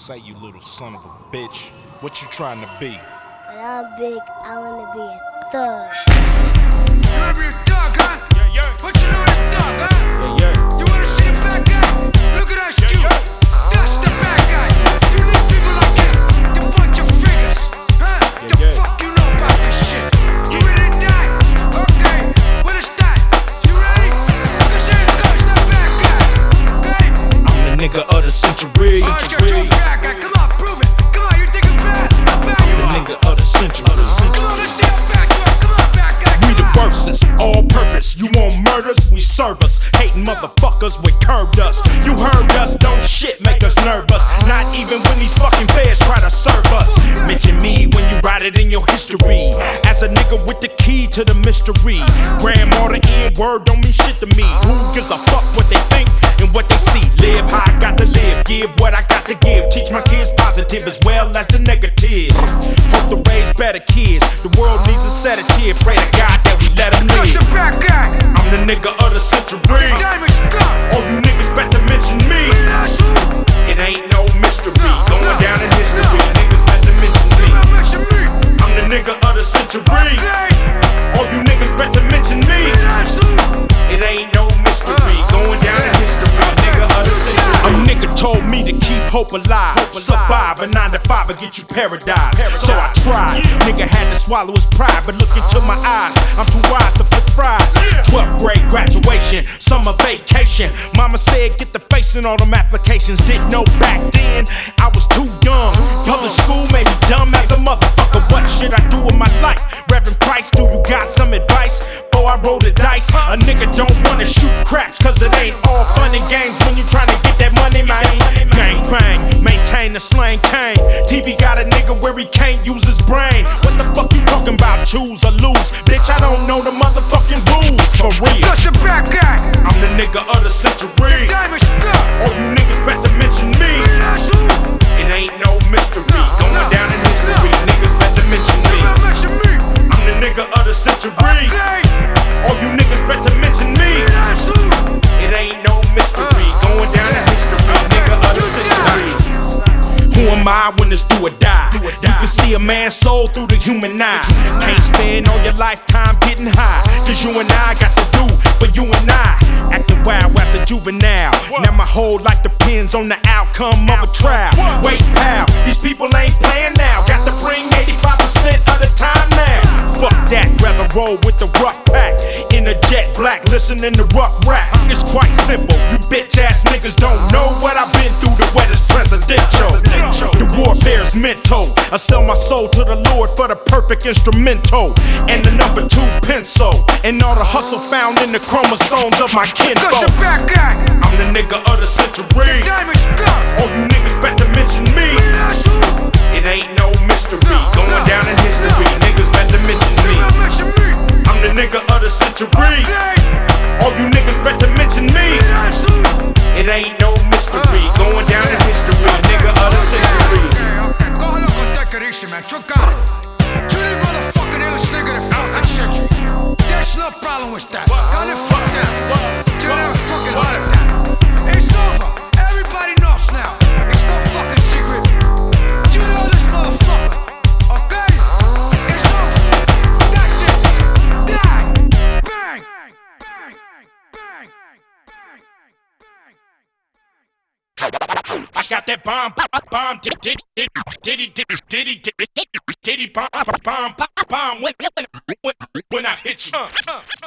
Say, you little son of a bitch, what you trying to be? When I'm big, I wanna be a thug. You wanna be a thug, huh? Yeah, yeah. What you know a thug, huh? Yeah, yeah. You wanna see the bad guy? Look at Ice Cube. That's the bad guy. You need people like him. The bunch of figures, huh? The fuck you know about this shit? You ready to die? Okay. What is that? You ready? Cause you're a thug's the bad guy. Okay? I'm the nigga of the century. Oh, you're a bad guy. Come on, prove it. Come on, you think I'm bad? How bad I'm you the are? nigga of the century. Come on, let's see how bad you are. Come on, bad guy. We the worstest, all purpose. You want murders, we serve us. Hating motherfuckers with curved us. You heard us, don't shit make us nervous. Not even when these fucking feds try to serve us. Mention me when you write it in your history. As a nigga with the key to the mystery. Grandma the N-word don't mean shit to me. Who gives a fuck what they think and what they see? Live how I got to live, give what I got to give. Teach my kids positive as well as the negative. Hope to raise better kids. The world needs a sedative. Pray to God that we let them Cause live. you're a bad guy. I'm the nigga of the century. Diamond's gone. All you niggas better mention me. It ain't no mystery. Going down in history. Niggas better mention me. I'm the nigga of the century. All you niggas better mention me. It ain't no mystery. Going down in history. Nigga of the century. A nigga told me to keep hope alive. Survive a 9 to 5 will get you paradise. So I tried. Nigga had to swallow his pride, but look into my eyes. I'm too wise to flip fries. 12th grade graduation, summer vacation. Mama said get the face in all them applications. Didn't know back then I was too young. Public school made me dumb as a motherfucker. What should I do with my life? Reverend Price, do you got some advice? Oh, I roll the dice. A nigga don't wanna shoot craps, cause it ain't all fun and games when you tryna get that money, man. Gang bang, maintain the slang cane. TV got a nigga where he can't use his brain. What the fuck you talking about? Choose or lose? Bitch, I don't know the motherfucking rules, for real. Cause you're a bad guy. I'm the nigga of the century. Diamond's gone. All you niggas better mention me. It ain't no mystery. Going down in history. Niggas better mention me. I'm the nigga of the century. All you niggas better mention me. It ain't no mystery. Going down in history. Nigga of the century. Who am I when it's do or die? You can see a man's soul through the human eye. Can't spend all your lifetime getting high. Cause you and I got to do for you and I. Acting wild as a juvenile. Now my whole life depends on the outcome of a trial. Wait, pal, these people ain't playing now. Got to bring 85% of the time now. Fuck that, rather roll with the rough pack. In a jet black, listening to rough rap. It's quite simple, you bitch ass niggas don't know what I've been through. The wettest presidential. The warfare's mental. I sell my soul to the Lord for the perfect instrumental. And the number 2 pencil. And all the hustle found in the chromosomes of my kinfolk. Cause you're a bad guy. I'm the nigga of the century. Diamond's gone. All you niggas better mention me. It ain't no mystery. Going down in history. Niggas better mention me. I'm the nigga of the century. All you niggas better mention me. It ain't no mystery. Going down in history. Nigga of the century. Cógelo con take it easy, man. You got it. You're the motherfucking illest nigga in the fucking century. There's no problem with that. Call it fuck down. You're never fucking like that. It's over. Everybody knows now. It's no fucking secret. You know this motherfucker. Okay? It's over. That's it. Die. Bang. Bang. Bang. Bang. I got that bomb, diddy, bomb, when I hit you.